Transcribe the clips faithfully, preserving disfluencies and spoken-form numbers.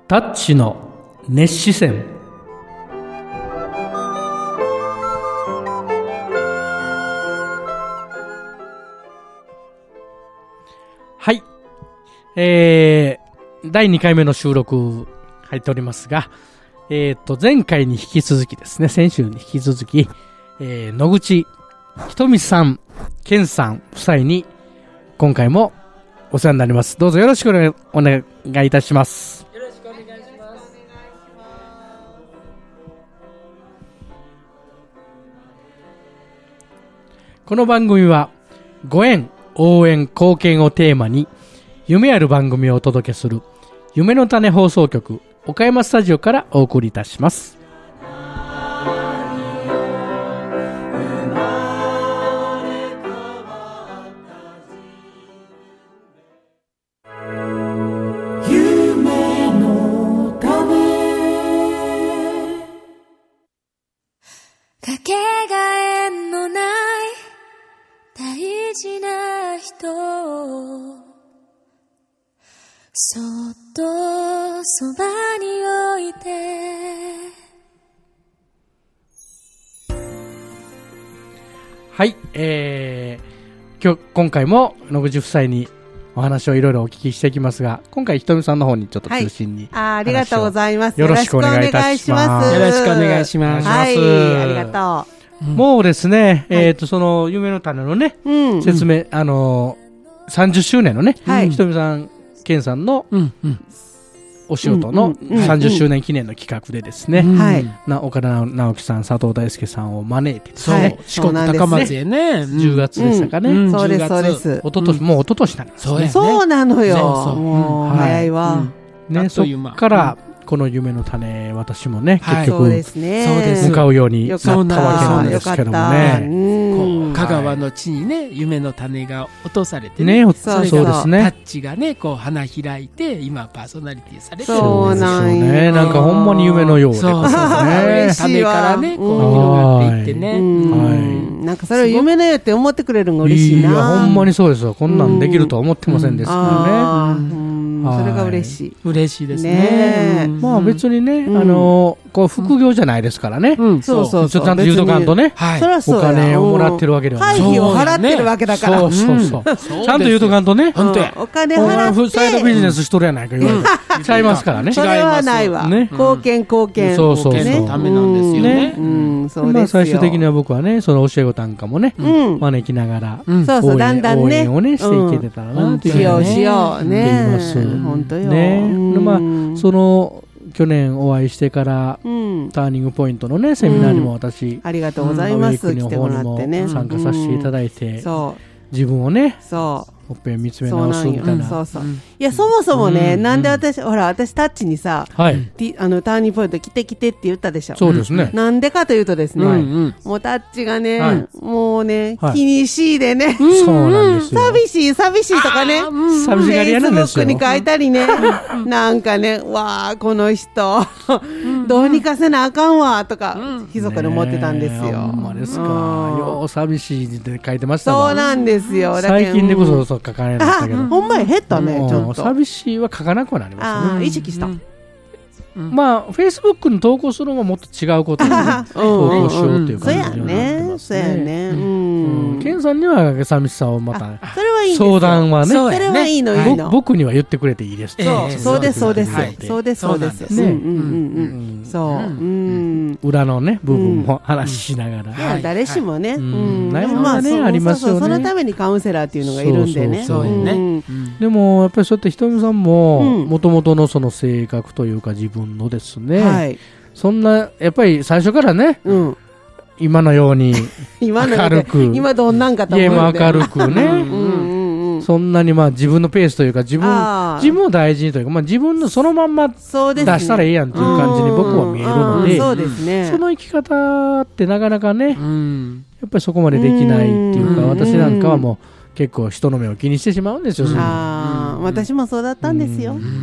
タッチの熱視線。はい、えー、だいにかいめの収録入っておりますが、えー、と前回に引き続きですね、先週に引き続き、えー、野口ひとみさん、健さん夫妻に今回もお世話になります。どうぞよろしくお願いいたします。 よろしくお願いします。 この番組はご縁、応援、貢献をテーマに夢ある番組をお届けする夢の種放送局岡山スタジオからお送りいたします。 かけがえのない大事な人をそっとそばに置いて。 はい、えー、今日今回も野口夫妻にお話をいろいろお聞きしていきますが、今回ひとみさんの方にちょっと中心に、 はい、あ, ありがとうございます。 よろしくお願いいたします。 よろしくお願いします。 はい、ありがとう、うん、もうですね、えっ、ー、とその夢の種のね、うん、説明、あのー、さんじゅっしゅうねんのね、はい、ひとみさん健さんの、うんうん、お仕事のさんじゅっしゅうねん記念の企画でですね、うんうん、な岡田直樹さん、佐藤大輔さんを招いて、 そう、はい、四国高松へね、 うん、じゅうがつでしたかね、 うんうん、そうですそうです。 おととし、もうおととしなんですね。 そうね、そうなのよ。そうそう、もう、うん、早いわ、 うん、ね、そっからこの夢の種、私もね、 はい、 結局、 そうですね、 向かうようになったわけなんですけどもね、 香川の地にね、夢の種が落とされてね、 ね、そうですね、 タッチがね、こう花開いて今パーソナリティされてるんですよ。 そうなんね、なんかほんまに夢のようで、 そうそうそうね、種からね、こう広がっていってね、 はい、なんかそれを夢のようって思ってくれるのが嬉しいな。 いや、ほんまにそうですよ。こんなんできるとは思ってませんでしたからね。 それが嬉しい。 嬉しいですね。 ね、 まあ別にね、あのこう副業じゃないですからね。 そうそうそう。 ちゃんと言うとかんとね、お金をもらってるわけではない。 会費を払ってるわけだから。 そうそうそう。ちゃんと言うとかんとね。 本当や。 お金払って。 サイドビジネスしとるやないか言われちゃいますからね。 それはないわ。貢献貢献。 そうそうそう。 貢献のためなんですよね。 うん、そうですよ。 まあ最終的には僕はね、その教え子なんかもね、招きながら、 そうそう、だんだんね、 応援をねしていけてたらなっていう。 しようしようね。本当よ。 ね、まあその去年お会いしてから、うん、ターニングポイントのねセミナーにも私、うん、 ありがとうございます、来てもらってね、 参加させていただいて、 うん、そう自分をね、 そうほっぺん見つめ直すみたいな。 そうそう、うん、いやそもそもね、うん、なんで私、ほら私タッチにさ、はい、あのターニングポイント来て来てって言ったでしょ。 そうですね。 なんでかというとですね、はい、もうタッチがね、はい、もうね、はい、気にしいでね、 そうなんですよ。 寂しい寂しいとかね、 寂しがり屋なんですよ。 フェイスブックに書いたりね、なんかね、わーこの人どうにかせなあかんわとか、ひそかに思ってたんですよ。 ほんまですか。よう寂しいって書いてましたわ。そうなんですよ。 最近でこそそう書かれなかったけど。 ほんまに減ったね、ちょっと。 寂しいは書かなくなりましたね。 意識した。 まあフェイスブックに投稿するのはもっと違うことを投稿しようっていう感じにはなってますね。 そうやね。 ケンさんには寂しさをまたそれはいい相談はね、 それはいいのいいの。 僕には言ってくれていいです。 そうそうですそうですそうですそうです。ね、そう裏のね部分も話しながら。 いや誰しもね、 悩みはねありますよね。 そのためにカウンセラーっていうのがいるんでね。 そうね。 でもやっぱりそうやってひとみさんももともとのその性格というか自分のですね、はい、そんなやっぱり最初からね、うん、今のように明るく今どんなんかと思う家も明るくね、うん、そんなにまあ自分のペースというか自分自分を大事にというか、まあ、自分のそのまんま出したらいいやんという感じに僕は見えるので、 そうですね、 その生き方ってなかなかね、うん、やっぱりそこまでできないっていうか、私なんかはもう結構人の目を気にしてしまうんですよ。 あ、うん、私もそうだったんですよ。 うん、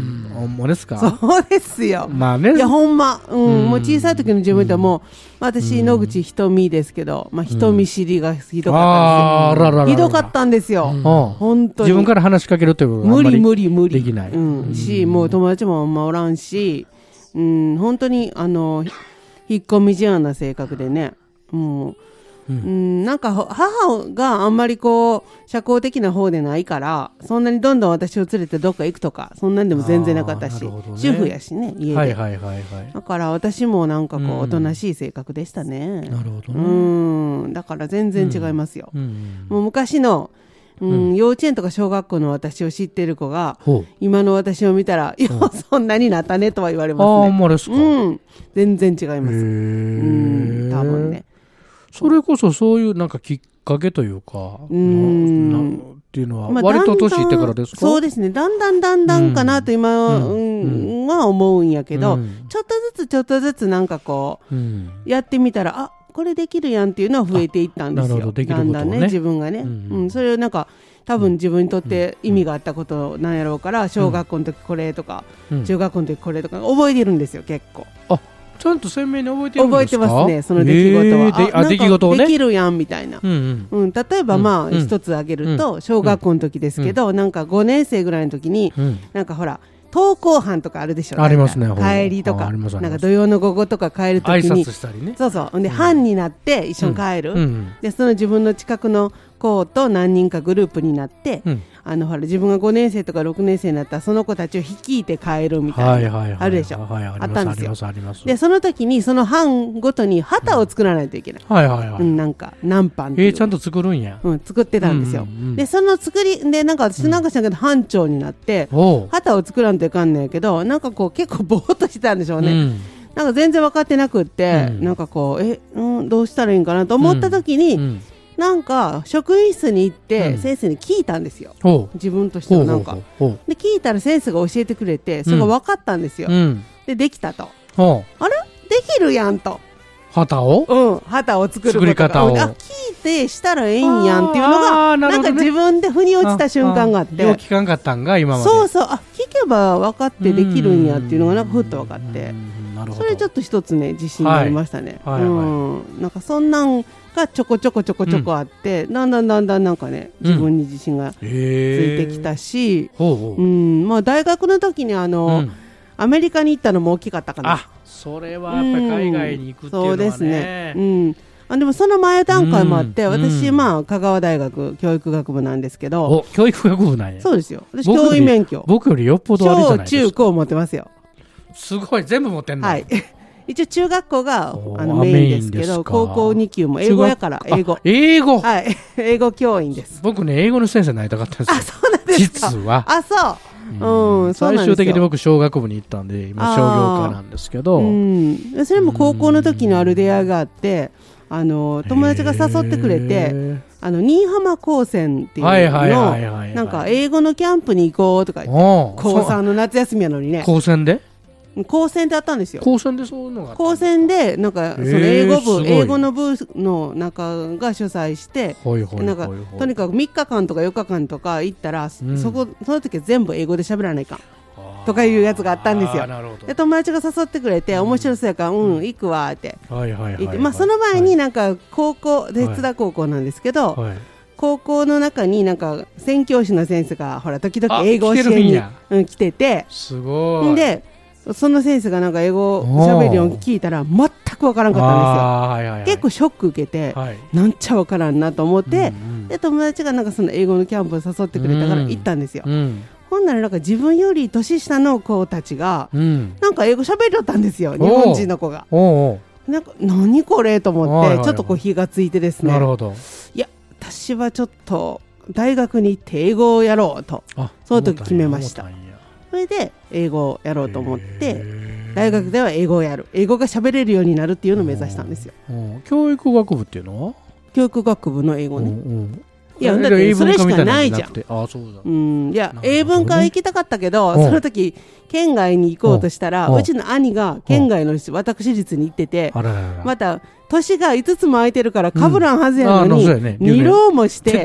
ほんまですか。 そうですよ。 まあね。 いやほんま、うんうんもう小さい時の自分でも、まあ私野口ひとみですけど、まあ人見知りがひどかあーったんですよ。 ららららひどかったんですよ。 うん本当に。 自分から話しかけるということがあんまり無理無理無理できない。 うん、し、もう友達もあんまおらんし、うん、本当にあのひ引っ込み思案な性格でね、もう、 ううんん、なんかほ母があんまりこう社交的な方でないから、そんなにどんどん私を連れてどっか行くとかそんなんでも全然なかったし、 あーなるほどね主婦やしね家で、 はいはいはいはい。 だから私もなんかこう、 うんおとなしい性格でしたね。 なるほどうね。 ん、だから全然違いますよ。 うんもう昔の、うんうん幼稚園とか小学校の私を知ってる子がほう。 今の私を見たら、いや、そんなになったねとは言われああ、 ますね。 ほんまですか。へうん、全然違います。うえ。 ん、多分ね。 それこそそういうなんかきっかけというか、 うんななっていうのは、 まあ割とだんだん年いってからですか。 そうですね。だんだんだんだんかなと今、 うんうんは思うんやけど、 うんちょっとずつちょっとずつなんかこうんう、やってみたら、あ、これできるやんっていうのは増えていったんですよ。 あなるほどできることをねだんだんね、自分がね。 ううんん、それをなんか、多分自分にとって意味があったことなんやろうから、小学校の時これとか、 うん中学校の時これとか覚えてるんですよ、結構。 ちゃんと鮮明に覚えてるん覚えですか。 てますね、その出来事は。 へーであなんか出来事をね。 できるやんみたいな。 うんうん。 うん、例えばまあうん一つ挙げると、小学校の時ですけど、なんかごねん生ぐらいの時に、 うんなんかほら登校班とかあるでしょ。 ありますねなんか帰りとあかありますありますなんか土曜の午後とか帰る挨時に拶したりね。 そうそう。で、班になって一緒に帰る、 うんうんでその自分の近くの子と何人かグループになって、 うんあのほら自分がごねん生とかろくねん生になったらその子たちを率いて帰るみたいな、 はいはいはい。 あるでしょ、 はいはいあったんですよありますあります。 でその時にその班ごとに旗を作らないといけない、 はいはいはい。 うん、なんか何班っていうえー、ちゃんと作るんや。 うん、作ってたんですよ、 うんうんうんでその作りでなんか私なんかしたけど班長になって、 おう。 旗を作らんといかんねんやけどなんかこう結構ぼーっとしてたんでしょうね、 うんなんか全然分かってなくって、 うんなんかこうえ、うん、どうしたらいいんかなと思った時に、 うんなんか職員室に行ってうん先生に聞いたんですよ、 おう。 自分としてほうほうはなんかほうほう。 で聞いたら先生が教えてくれてそれが分かったんですよ、 うん。 でできたとほう。 あれできるやんと、 旗をうん、旗を作ることが作り方をうんあ聞いてしたらええんやんっていうのがあーなるほどねなんか自分で腑に落ちた瞬間があってよう聞かんかったんが今まで。 そうそうあ聞けば分かってできるんやっていうのがなんかふっと分かってうんなるほど。 それちょっと一つね自信になりましたね、 はいはいはいうん、なんかそんなんがちょこちょこちょこちょこあって、だんだんだんだんなんかね自分に自信がつついてきたし、 ほうほう。 うんまあ、大学の時にあの、 うんアメリカに行ったのも大きかったかな。 あ、それはやっぱり海外に行くっていうのはね。 そうですね、うん、あでもその前段階もあって、 うん私、 うんまあ、香川大学教育学部なんですけど、 お、教育学部なんや。 そうですよ私僕より教員免許僕よりよっぽどあれじゃ小ないですか。 中高持ってますよ。 すごい、全部持ってんの。 はい一応中学校がおーあのメインですけメインですかど高校に級も英語やから中学英語あ英語。 はい英語教員です。 僕ね、英語の先生になりたかったんですよ。 あそうなんですか。 実は。 あそううんそうなんですよ最終的に僕、小学部に行ったんで、今、商業科なんですけど。 うん、それも高校の時にある出会いがあってあの友達が誘ってくれてへあの新居浜高専っていうはいはいはいはいのはいなんか英語のキャンプに行こうとかー言っておー高さんの夏休みやのにね高専で高専ってあったんですよ。 高専でそういうのがあった高専でなんかそのへー英語部すごい英語の部の中が主催してほいほいほいなんかほいとにかくみっかかんとかよっかかんとか行ったら、 うんそこその時は全部英語で喋らないかんあーとかいうやつがあったんですよあーなるほどで友達が誘ってくれて面白そうやからうん行くわってはいはいはいはい言ってまあその前になんか高校鉄田高校なんですけどはい高校の中になんか宣教師の先生がほら時々 あ英語を教来てるえにんやうん来ててすごいでその先生がなんか英語を喋るように聞いたら全くわからんかったんあーはいはいはいですよ結構ショック受けてはいなんちゃわからんなと思ってうんうんで友達がなんかその英語のキャンプを誘ってくれたから行ったんですようんほんならなんか自分より年下の子たちがうんなんか英語喋りよったんですよ日本人の子がおうおうなんか何これと思はいはいはいってちょっとこう火がついてですねなるほどいや私はちょっと大学に行って英語をやろうとあその時決めました思ったんやそれで英語をやろうと思ってへー大学では英語をやる英語が喋れるようになるっていうのを目指したんですようん教育学部っていうのは教育学部の英語ねうんうんいやだってそれしかないじゃん英文化みたいなのじゃなくてあそうだうんいやなるほどね英文化は行きたかったけどうんその時県外に行こうとしたらうんうちの兄が県外の私立に行っててあらららまた年がいつつも空いてるからかぶらんはずやのうんあにそうやね二浪もして出た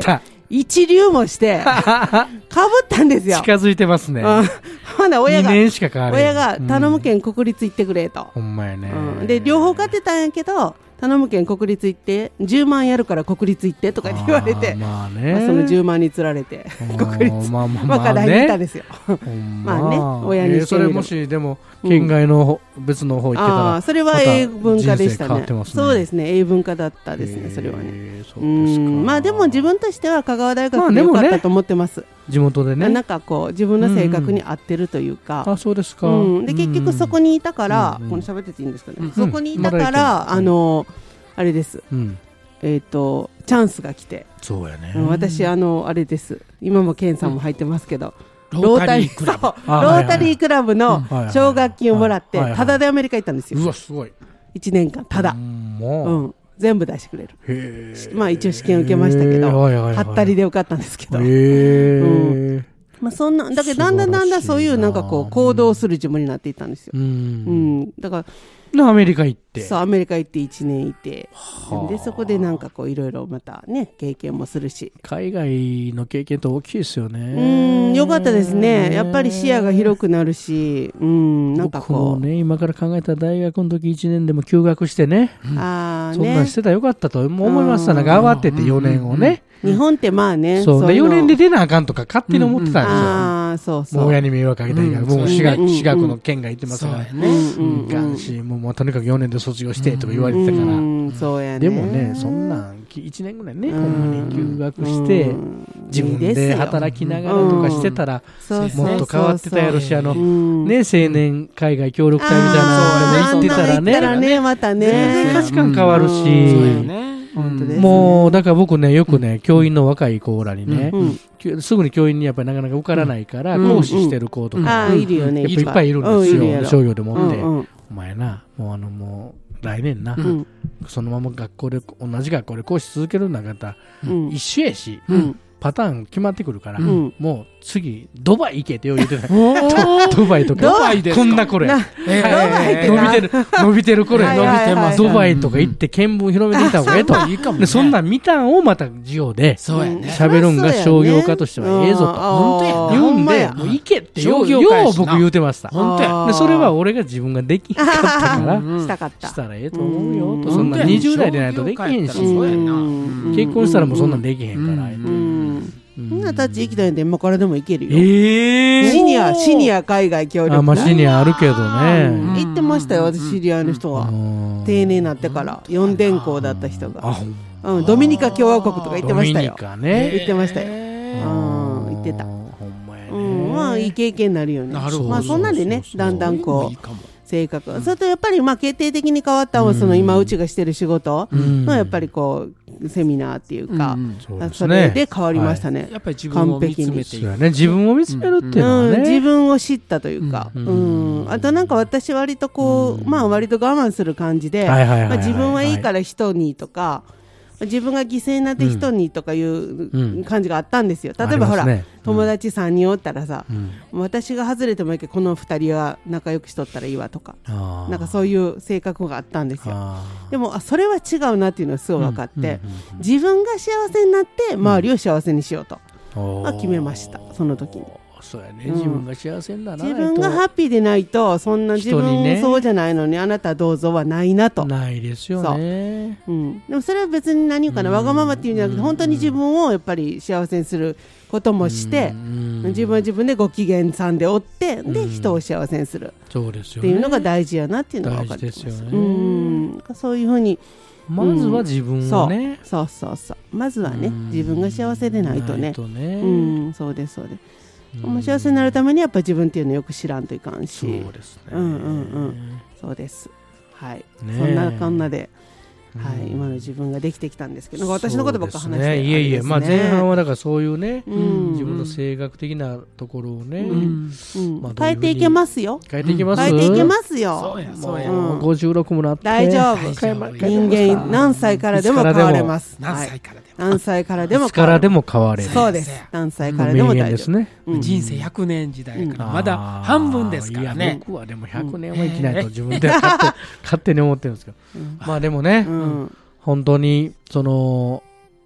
一流もしてかぶったんですよ。 近づいてますね。 うんほな親がにねんしか変われ親が頼むけん国立行ってくれと、 ほんまやね、 うん、で両方買ってたんやけど頼むけん国立行ってじゅうまんやるから国立行ってとかって言われて、 まあね、 まあ、そのじゅうまんにつられて国立まあまあまあまあ課題に行ったんですよ。 ままあね親にしてみるえーそれもしでも県外の別の方行ってたら、 ああそれは英文化でしたね。 また人生変わってますねそうですね英文化だったですねそれはね。 えーそううですか。 んまあでも自分としては香川大学でまあでもねよかったと思ってます。 地元でね。 なんかこう自分の性格に合ってるというか、 あ、そうですか。 うん、で結局そこにいたから、 うんこの喋ってていいんですかね、 うんそこにいたかまだら、 いけるあのあれですうん、 えっ、とチャンスが来て、 そうやね。 うん私あのあれです今もケンさんも入ってますけど、 ロータリークラブ。 そうあロータリークラブのはいはい奨学金をもらってはいはいタダでアメリカ行ったんですよ。 うわ、すごい。 いちねんかんタダ、 もう、 うん、全部出してくれる。 へーまあ一応試験受けましたけど、 へーはいはいはいはったりで受かったんですけど、 へーまあそんなだけどだんだんだんだんそういうなんかこう行動する自分になっていったんですよ。 ううんん。 だからでアメリカ行って。 そうアメリカ行っていちねんいて、 はあでそこでなんかこういろいろまたね経験もするし、 海外の経験って大きいですよね。 うんよかったですね。やっぱり視野が広くなるし、うんなんか僕もこう、 ね、今から考えたら大学の時いちねんでも休学してね、 ああそんなんねしてたらよかったと思いました。 うんなんか慌ててよねんをね。 日本ってまあねそうでいうのよねんで出なあかんとか勝手に思ってたんですよ。 ああそうそうもう親に迷惑かけたりが、 うんもう私学、 うん私学の県外行ってますから、 そうやね。 うんいかんし、もうもうとにかくよねんで卒業してとか言われてたから、 うんそうやね。 でもね、そんなんいちねんぐらいね、 うんほんまに休学して、 うん自分で働きながらとかしてたら、 そうそうもっと変わってたやろし、あの、 うんね、青年海外協力隊みたいなのでも行ってたらあーそんなの行ったらね、 ねまた全然ね価値観変わるし、 そうやね。 本当ですねもう、だから僕ね、よくね、教員の若い子らにね、 うんきゅすぐに教員にやっぱりなかなか受からないから、 うん講師してる子とうんか、 ああいるよねやっぱいっぱいいるんですよ、 うんいるやろ商業でもって。 うんうんお前な、もうあの、もう、来年な、 うんそのまま学校で、同じ学校で講師続けるんだったら、 うん一緒やし、 うんパターン決まってくるから、 うんもう次、ドバイ行けってよう言ってた。 おードバイとか。 ドバイですかこんな頃や。 なえドバイってな伸びてる、伸びてる頃や。 はい伸びはいはいてます。ドバイとか行って見聞広めていた方がええと。 いいかもね。 でそんなん見たんをまた授業でそうやね。 喋るんが商業家としてはええぞと。 本当やな言うんで、 ほんまやもう行けってよう、 商業よ界やしなう僕言うてました。 本当や。 でそれは俺が自分ができんかったから、 うんしたかったしたらええと思うよと。 うんそんな本当やにじゅう代でないとできへんし。 そうやなうん結婚したらもうそんなんできへんから。 うんうんそんなタッチ行きたいんで今からでも行けるよ。 えシニアシニア海外協力あ、まあシニアあるけどうんね。 行ってましたよ私知り合いの人は定年になってから四電校だった人あ、 が、 ほんうん、ドミニカ共和国とか行ってましたよ。 ドミニカね。 行ってましたよ。 えうん行ってた。 ほんまやね。 うん、まあいい経験になるよね。 なるほどまあそんなんでねそうそうそうだんだんこいいうかも性格、それとやっぱりまあ決定的に変わったのはその今うちがしてる仕事うんのやっぱりこうセミナーっていうか、 うんそうですそれね。 で変わりましたね。 やっぱり自分を見つめていく。 そうやね。自分を見つめるっていうのはうん、自ね。 分を知ったというか、 ううんんあとなんか私割とこう、まあ割と我慢する感じで、 はいはいはいはいまあ自分はいいから人にとか、自分が犠牲になって人にとかいううん感じがあったんですよ。例えばほら、 ありますね友達さんにんおったらさ、 うん私が外れてもいいけどこのふたりは仲良くしとったらいいわとか、 あーなんかそういう性格があったんですよ。 あーでもあそれは違うなっていうのがすごい分かって、 うんうんうん自分が幸せになって周りを幸せにしようと、 おーあ決めましたその時に。 そうやね。 うん自分が幸せにならないと。 自分がハッピーでないとそんな自分人にねそうじゃないのにあなたどうぞはないなと、 ないですよね。 うん、でもそれは別に何かな、わがままっていうんじゃなくて本当に自分をやっぱり幸せにすることもして、 うん自分は自分でご機嫌さんでおってでうん人を幸せにするそうですよね。 っていうのが大事やなっていうのが分かってます。 大事ですよねうんそういうふうにまずは自分をね。 そうそうそうまずはねうん自分が幸せでないとねないとねうんそうですそうです、 うんもう幸せになるためにやっぱ自分っていうのをよく知らんといかんしそうですね。 うんうんうんそうですはい、 ねえそんなこんなで、 うんはい、今の自分ができてきたんですけど私のことばっか話してそうですねいえいえ、まあ前半はだからそういうね、 うん自分の性格的なところをね、 うんうんまあどういうふうに変えていけますよ変えていきます。 変えていけますそようや、そうや。 うんごじゅうろくもなって。 大丈夫大丈夫人間何歳からでも変われます何はい歳からでも。 何歳からでもいつからでも変われる。 そうです何歳からでも名言大丈夫、 ですね。 うん人生ひゃくねん時代やから、 うんまだ半分ですからいやね。 僕はでもひゃくねんは生きないと自分で勝手勝手に思ってるんですけど。まあでもね、 うん本当に、その、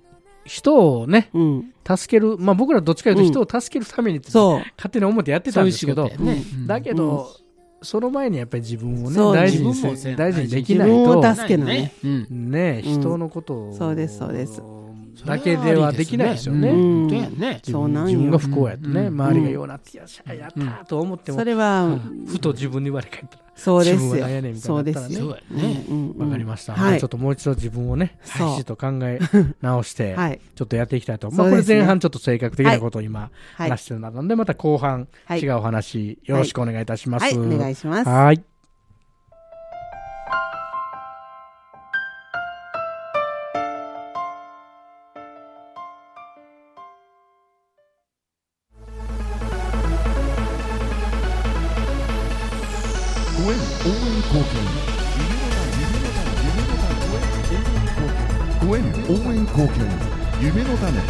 人をね、 うん。 助ける、まあ僕らどっちかというと人を助けるためにって、 そう。 勝手に思ってやってたんですけど、 そういう仕事やねうんだけど、その前にやっぱり自分をね、 そう大事に自分もせ大事にできない自分をと、 助けないね。 うんね、 うん人のことを、 そうですそうですだけではできないですよね。 うんそうやね。 自そうなんよ分自分が不幸やってね、 うん周りがようなって、やっしゃやったーと思っても、 それは、 ふと自分に言われ返ったら、 そうです自分はよ何やねんみたいそうになったらねですよ。 そうやね。 うんうんわかりました、 はいちょっともう一度自分をね、 そうしっと考え直して、 はい。 ちょっとやっていきたいと。まあ、これそうですね前半ちょっと性格的なことを今はい。 話してるので、また後半はい違うお話よろしくお願いいたします。 はい、お願いします。 はい。 ご縁応援貢献ご縁応援貢献夢の種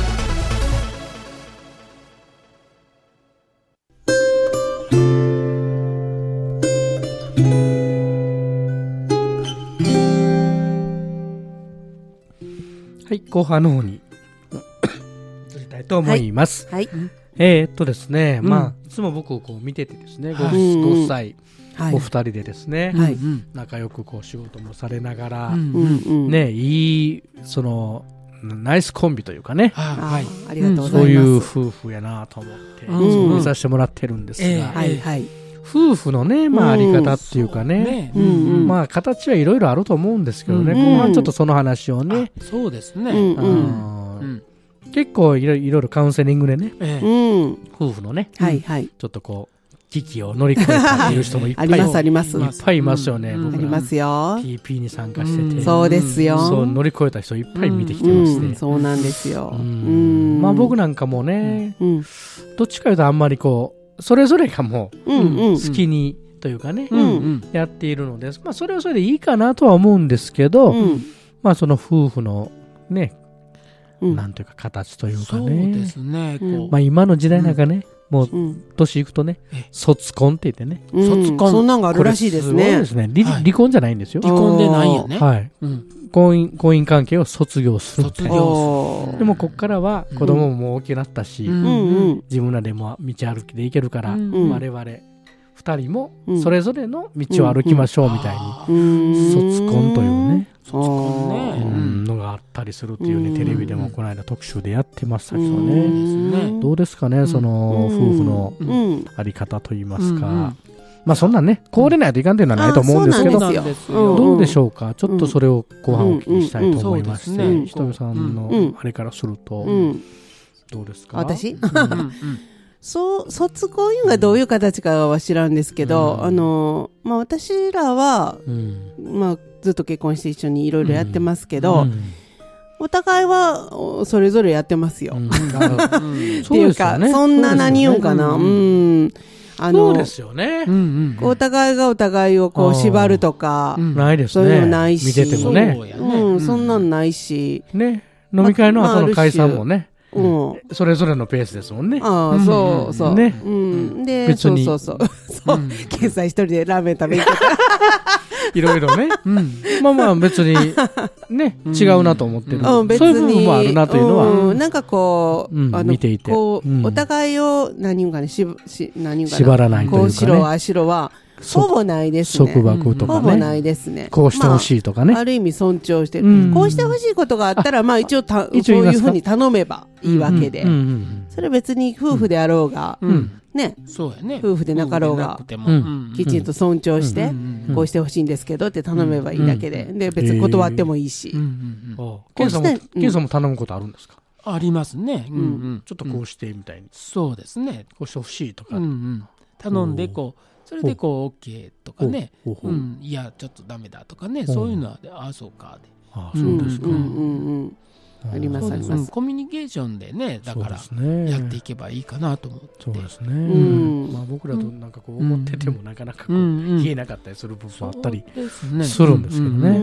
はい、後半の方に移りたいと思います。 はい。 えー、っとですね、 うんまあ、いつも僕をこう見ててですね、ご,、 はいご夫妻、 はいお二人でですね、 はいうん仲良くこう仕事もされながら、 うんうんうん。 ね、いい、その、ナイスコンビというかね、 ああはい。 ありがとうございます。 そういう夫婦やなと思って、 うんいつも見させてもらってるんですが、 ええはいはい。 夫婦のね、まあ、あり方っていうかね、 ねうんうんまあ、形はいろいろあると思うんですけどね、 うん後半ちょっとその話をね、 あそうですうんね。 あうん。 のーうん結構いろいろいろカウンセリングでね、 ええうん。 夫婦のね、 はいはい。 ちょっとこう、危機を乗り越えたっていう人もいっぱいありますあります。 いっぱいいますよね、 うん僕らありますよ。 ティーピー に参加してて、 うんそうですよ。 そう乗り越えた人いっぱい見てきてうまして、 ん、そうなんですよ。 ううんん。 まあ僕なんかもね、 うん。 どっちかいうとあんまりこう、それぞれがもううんうん。 好きにというかね、 うんうんやっているので、まあそれはそれでいいかなとは思うんですけど、 うん。 まあその夫婦のね、 うん。 なんというか形というかそうね、 ですね。こうまあ今の時代なんかね、もううん。 年いくとねえ、 卒婚って言ってね、 うん卒婚そんなんがあるらしいですこれね。 ごいですね。離はい離婚じゃないんですよ。 離婚でないよね。 はい。 うん婚姻、婚姻関係を卒業するみたいな。 卒業おーでもこっからは子供ももう大きくなったし、 うんうんうん。 自分らでも道歩きで行けるから、 うんうん我々二人もうんそれぞれの道を歩きましょうみたいに、 あうーん卒婚というね、 卒婚ねううんんのがあったりするっていうね、 うんテレビでもこの間特集でやってましたけどうね。 んねどうですかね、その夫婦のうん。 あり方といいますか。 うんうんまあそんなんね、こうでないといかんというのはないと思うんですけど、 あそうなんですよ。 どうでしょょうか、ちょっとそれを後半お聞きしたいと思いまして、 うんうんうんうんひとみさんうんのあれからすると、 うん。 どうですか。 私うんうんそう、卒婚がどういう形かは知らんですけど、 うんあの、まあ私らは、 うんまあずっと結婚して一緒にいろいろやってますけど、 うんお互いはおそれぞれやってますよ。 うんうんってそういうか、 ですよね。 そんな何言うんかな。 そううですん。あのそうで、すよねう。んうんお互いがお互いをこう縛るとか、 うんないですそういうね。 のないし見ててもねそ。うやねうん、そんなんないし、 ね。飲み会の後の解散もね、 うん。 それぞれのペースですもんね。 ああ、そうそう。 ねうん。で、 別にそうそうそう。そううん。 ケンさん一人でラーメン食べに行っていろいろね。 うんまあまあ別に、ね、違うなと思ってる。 た。うん、別そういう部分に。 もあるなというのは、 うん、なんかこう、 うんあの、 見ていてこう、 うんお互いを、何言うんかね、し、し、何言うんかな。 縛らないというかねこうしろ、ああしろは、ほぼないですね。 束縛とかね。 ほぼないですね。 こうしてほしいとかね。 ある意味尊重してる、 うんこうしてほしいことがあったら、まあ一応た、 一そう応言いますかいうふうに頼めばいいわけで。 うんうんそれ別に夫婦であろうが、 うんうんね、 そうやね。 夫婦でなかろうが夫婦でなくてもうんうんきちんと尊重して、 うんうんこうしてほしいんですけどって頼めばいいだけで。で、別に断ってもいいし。 うんうんうんああケンさんも、 こうしてうんケンさんも頼むことあるんですか。 ありますね。うんうんちょっとこうしてみたいに、 そうですね。 こうしてほしいとか。 うんうん頼んでこうそれでこう OK とかね。 ほうほうほううんいやちょっとダメだとかね。 んそういうのはああそうかで。 ああそうですか。 うんうんうん。ありますそうですあります。 うんコミュニケーションでねだからそうですねやっていけばいいかなと思って。 そうですね。 んまあ僕らとなんかこう思っててもなかなかこううんうん言えなかったりする部分もあったりそうですねするんですけどねうん。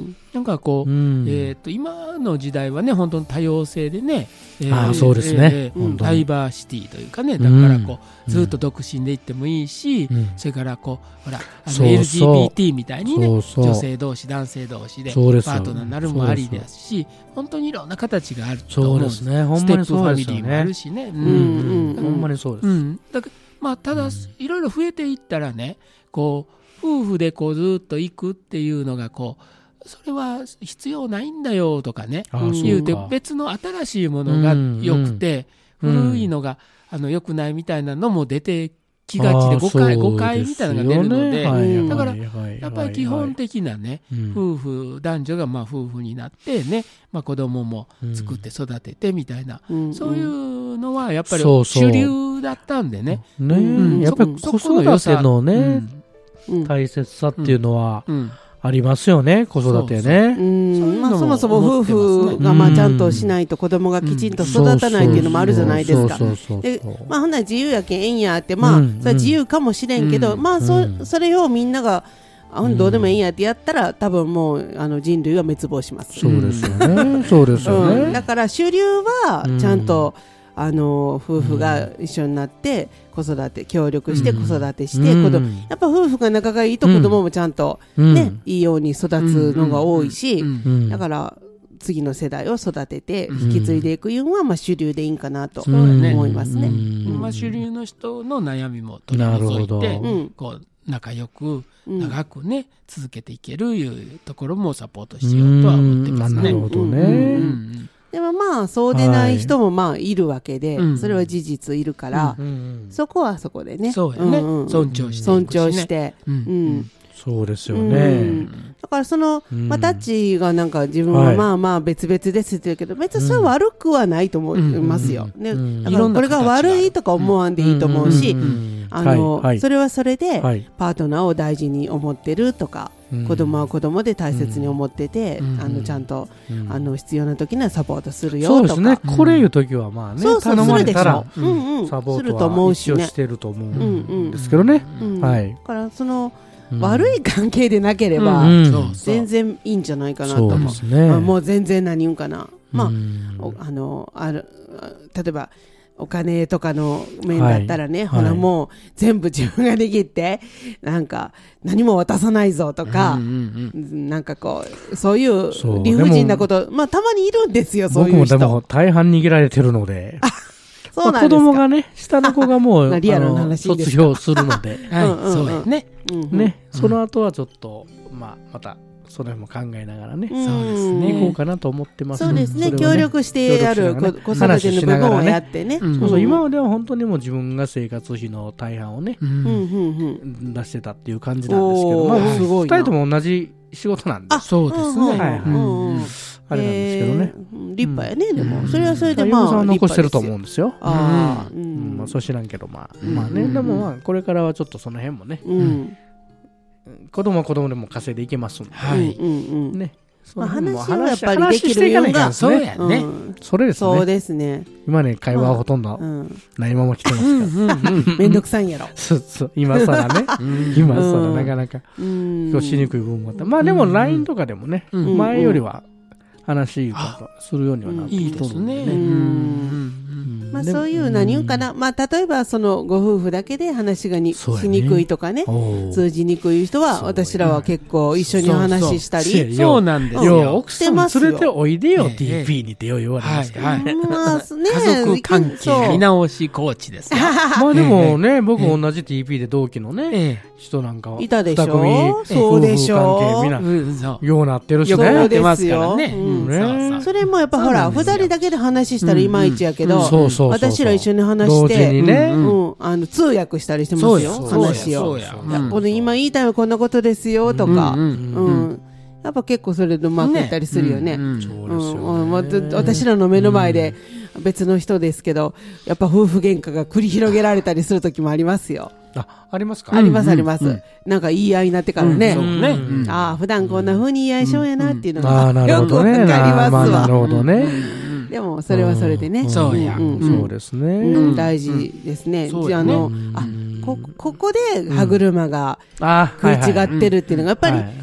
うんなんかこう、 うんえー、と今の時代はね本当に多様性でね、えあーそうですねえー本当にダイバーシティというかねだからこう、 うんずっと独身でいってもいいし、 うんそれからこうほらあのそうそうエルジービーティー みたいにねそうそう女性同士男性同士でパそうですよートナーになるもありですし本当にいろんな形があるとそう思うんですですねほんステップフまにそうァミリーもあですよねるしね。ううんうんほんまにそうです、 うん、だからまあただ、いろいろ増えていったらねこう夫婦でこうずっと行くっていうのがこうそれは必要ないんだよとかねあー言うてそうか別の新しいものが良くて、 うん古いのがあの良くないみたいなのも出てきがちで誤解誤解みたいなのが出るので、 うんだからやっぱり基本的なね、夫婦男女がまあ夫婦になってね、まあ、子供も作って育ててみたいな、 うんそういうのはやっぱりそうそう主流だったんでね。 ね、 うんやっぱり子そこの良さ育てのね、 うんうん大切さっていうのはうんありますよね、子育てうね。 んそういうのもまあ、そもそも夫婦がまあちゃんとしないと子供がきちんと育たないっていうのもあるじゃないですか。 そうそうそうそうでまあ、ほんなら自由やけんええんやって、まあ、 うんそれは自由かもしれんけど、 うんまあそ、 うんそれをみんなが、あどうでもいいんやってやったら、多分もうあの人類は滅亡します。 そうですよね。そうですようん、 ね。 だから主流はちゃんと、あの夫婦が一緒になって子育て協力して子育てして、 うん子供やっぱ夫婦が仲がいいと子供もちゃんと、 うんねいいように育つのが多いし、 うんうんだから次の世代を育ててうん引き継いでいくいうのはまあ主流でいいんかなとそうやね思いますね。 うんまあ、主流の人の悩みも取りなるほど除いて、 うんこう仲良くうん長くね、続けていけるいうところもサポートしようとは思ってますね。 なるほどうんうんね。 でもまあそうでない人もまあいるわけで、 うんそれは事実いるから、 うんそこはそこでねそうやね、 んん尊重していくしね尊重して、 うんうんそうですようねん。だからその、 うんまあ、タッチがなんか自分はまあまあ別々ですって言うけど、別にそれは悪くはないと思いますよ。ねうんだからこれが悪いとか思わんでいいと思うし、 んんんあのはいはいそれはそれで、 はいパートナーを大事に思ってるとか、 うん子供は子供で大切に思ってて、 うんあのちゃんと、 うんあの必要な時にはサポートするよとか。 そうですね。これいう時はまあね、 そうそう頼まれたらするでしょうんうんサポするとートは思うしね一応してると思ううんんですけどね。 うんはいだからその、 うん悪い関係でなければ、 うんそうそう全然いいんじゃないかなとそう思う。 ですね。 まあ、もう全然何言うんかな。まあ、 うんおあのあるあ例えばお金とかの面だったらね、 はいほなはいもう全部自分が握ってなんか何も渡さないぞとか、 うんうんなんかこうそういうそう理不尽なことまあたまにいるんですよそう僕いう人。 もでも大半握られてるので、 そうまあ子なんですか。 供がね、下の子がもうまあリアルなあの話いいですか卒業するので、 はい、 うんうんうんそうやね。 うんうんね、その後はちょっと、まあ、また、その辺も考えながらね、 うんそうですね行こうかなと思ってます。 そうですねんそれを協力してやる協力子しながらね子育ての部分をやってね。 うんそうそう、今までは本当にもう自分が生活費の大半をね、 うんうんうんうん出してたっていう感じなんですけど、まおーあ、 すごいな二人とも同じ仕事なんで、 そうですね。 うんうんはいはいうんうんあれなんですけどね。 えー立派やね、でもうんそれはそれでままああ、さんは残してると思ううんですよ。 ああ、ううんんまあ、そう知らんけど、まあ、 うんまあね、 うんでもまあ、これからはちょっとその辺もね、 うん子供は子供でも稼いでいけますんで、 はいうんうんうんね。 まあその辺も話はやっぱり話できるしていかないようがかんですねそうやね。 うんそれですそうね。 ですね。 今ね、会話はほとんどうんないまま来てますから。 めんどくさいんやろ。 そうそう、今更ね。 うん今うん更なかなか、 うん今日しにくい部分もあった。まあでも、ライン とかでもね、 うん前よりは話をするようにはなっていいきとるですね。 んでね。 うんうんまあでもそういう何言うかな、まあ例えばそのご夫婦だけで話がにそうやねしにくいとかね、 おー通じにくい人はそう私らは結構一緒に話したそうそうり。 そうなんですよう、 よ。 奥さん連れておいでよ、 ええティーピー にってよう言われますけど。 はいはい。 まあね家族関係見直しコーチですよ。 まあでもね、僕同じ ティーピー で同期のね、 え人なんかは、 いたでしょ二組そうでしょ夫婦関係みんえ。 な、 うんそう。 ようなってるしよくね。 なってますからね。 うんうんそうそうそれもやっぱほら、二そうなんですよ人だけで話したらいまいちやけど、 うんそうそうそう。 私ら一緒に話同時して、 にね。 ううんん、あの通訳したりしてますよ、 そうや話を。 そうやいやうんこれ今言いたいのはこんなことですよとか、 ううんんうんやっぱ結構それでうまくいったりするよね。 うんうんそううですよんうんわたね。 私らの目の前で別の人ですけど、やっぱ夫婦喧嘩が繰り広げられたりする時もありますよ。 あ、ありますかありますあります、 うんうんなんか言い合いになってからね。 そうね。 うんああ、普段こんな風に言い合いしようやなっていうのああ、ながるほどね。 よくわかりますまあ、なるわ。 ほどね。 でもそれはそれでね。 そうやんんそうですね。 うん大事ですね。 そうやねじゃああの、あこここで歯車があ、 食い違ってるっていうのがやっぱりはいはい客観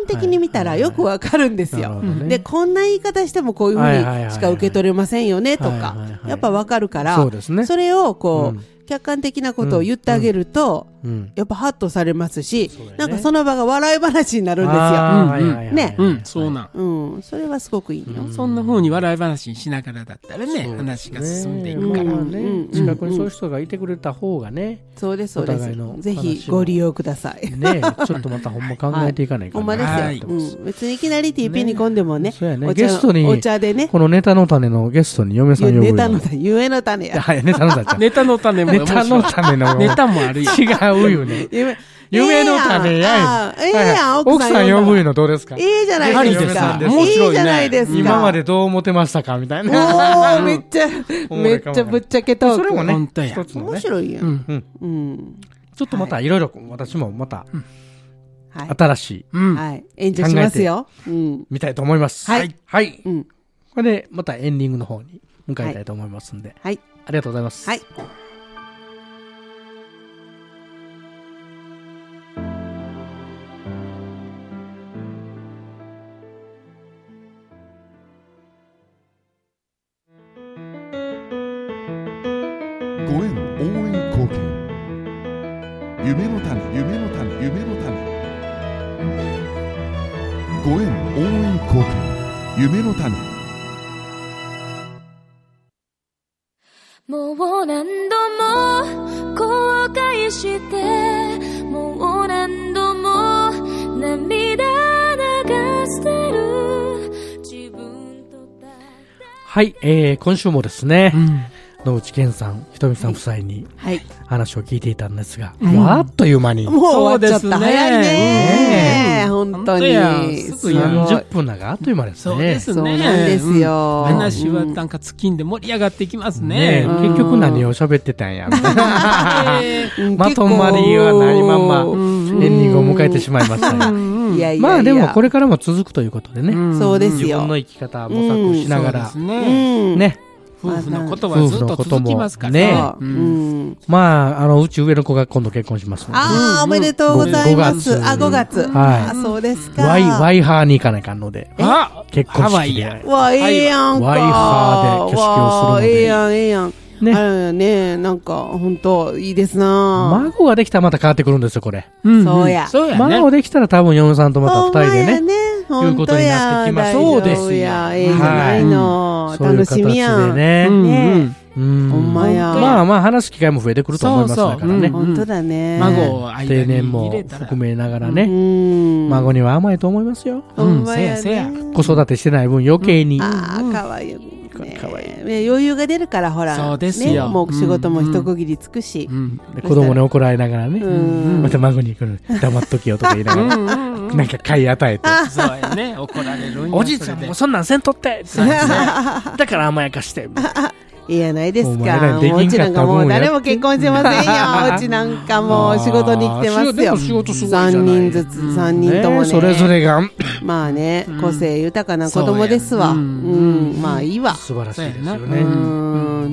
観的に見たらよくわかるんですよ。で、こんな言い方してもこういうふうにしか受け取れませんよねとか、やっぱわかるから、 そうですね。 それをこう、うん、客観的なことを言ってあげると、うんうん、やっぱハッとされますし、ね、なんかその場が笑い話になるんですよ。ね。 うん、そうなん。 うん、それはすごくいいよ。 うん、そんな風に笑い話にしながらだったらね、ね話が進んでいくから。 ね、うん、近くにそういう人がいてくれた方がね。 そうです、そうです。ぜひご利用ください。 ね、ちょっとまたほんま考えていかないかな。 ほんまですよ。うん、別にいきなりティーピーに込んでもね、 そうやね。ゲストに、お茶でね。このネタの種のゲストに嫁さん呼ぶ。 ネタの種、夢の種や。 はい、ネタの種。 ネタの種も。 ネタの種の。 ネタもあるよ。 違うよね。夢の種やん。ええやん、 奥さん呼ぶのどうですか？ いいじゃないですか。いいじゃないですか。 今までどう思ってましたかみたいな。 おー、めっちゃ、めっちゃぶっちゃけトーク。 それもね、一つのね。 面白いやん。 うん。ちょっとまたいろいろ、私もまた、新しい。 はい。演者しますよ。 見たいと思います。 はい。 はい。これで、またエンディングの方に向かいたいと思いますんで。 はい。 ありがとうございます。 はい。 ご縁応援貢献夢の種夢の種夢の種ご縁応援貢献夢の種もう何度も後悔してもう何度も涙流してる自分とだはい、えー、今週もですね、うん野内健さん、ひとみさん夫妻に話を聞いていたんですが、はい、もうあっという間に。 もう終わっちゃった。早いね。本当に。 さんじゅっぷんなんかあっという間ですね。 そうですね。 そうなんですよ。 話はなんか尽きんで盛り上がっていきますね。 結局何を喋ってたんや。まとまりはないままエンディングを迎えてしまいましたが。 いやいやまあでもこれからも続くということでね。 そうですよ。 自分の生き方模索しながら。ね。 夫婦のことはずっと続きますからね。 うん、まあ、あの、うち上の子が今度結婚しますので。 ああ、おめでとうございます。あ、ごがつ。 はい。 そうですか。 ワイ、ワイハーに行かないかんので。あ結婚式で。 わ、ええやんか。 ワイハーで挙式をするので。 ええやん、ええやん。ね。あれね、なんか、本当いいですな孫ができたらまた変わってくるんですよ、これ。 そうや。 そうや。 孫できたら多分嫁さんとまた二人でね。いうことになってきます。 そうですよ。 ええじゃないの。楽しみやん。 ね。 ね。ほんまや。 まあまあ話す機会も増えてくると思いますからね。 本当だね。 孫を間に定年も含めながらね。孫には甘いと思いますよ。 ほんまやね。 子育てしてない分余計に。 ああ、かわいい。かわいい。余裕が出るからほら。 そうですよ。 もう仕事も一区切りつくし。 子供に怒られながらね。また孫に来る。黙っときよとか言いながら。なんか買い与えて。 そうやね。怒られる。 おじいちゃんもそんなんせんとって。だから甘やかして。 いいやないですか。もううちなんかもう誰も結婚してませんよ。うちなんかもう仕事に来てますよ。三人ずつ、三人ともね。 それぞれが。 まあね、個性豊かな子供ですわ。うん、まあいいわ。 素晴らしいですよね。 うん、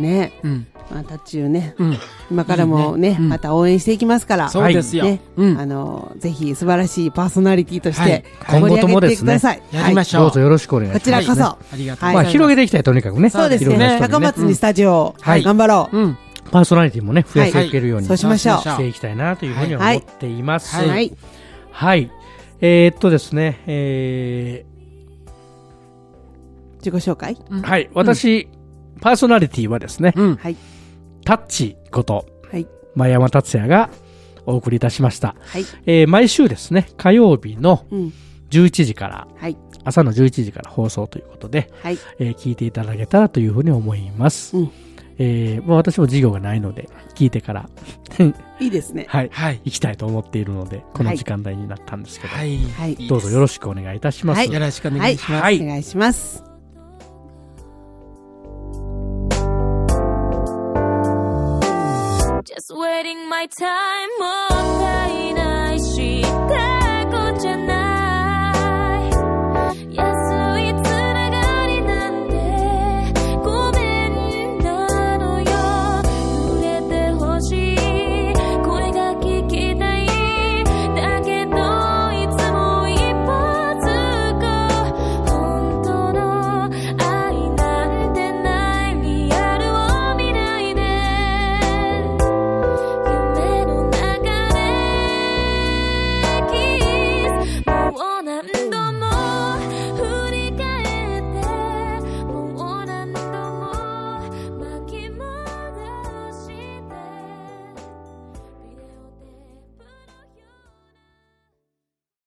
ね。また中ね、今からもね、また応援していきますから。 そうですよ。 あの、ぜひ素晴らしいパーソナリティとして、 今後ともですね、 やりましょう。 どうぞよろしくお願いします。 こちらこそ。 ありがとう。 まあ広げていきたいとにかくね。 そうですね。高松にスタジオ、頑張ろう。 パーソナリティもね、増やしていけるように。 そうしましょう。 していきたいなというふうに思っています。 はい。 はい。えっとですね、えー、自己紹介はい。私、パーソナリティはですね、 はい。 タッチこと、 はい。 前山達也がお送りいたしました。 はい。 えー、毎週ですね、火曜日のじゅういちじから、 はい。 朝のじゅういちじから放送ということで、 はい。 えー、聞いていただけたらというふうに思います。 うん。 えー、まあ私も授業がないので、聞いてから、 いいですね。 はい。はい。行きたいと思っているので、この時間帯になったんですけど、 はい。はい。 どうぞよろしくお願いいたします。 はい。 よろしくお願いします。 はい。お願いします。 Just waiting my time. Oh.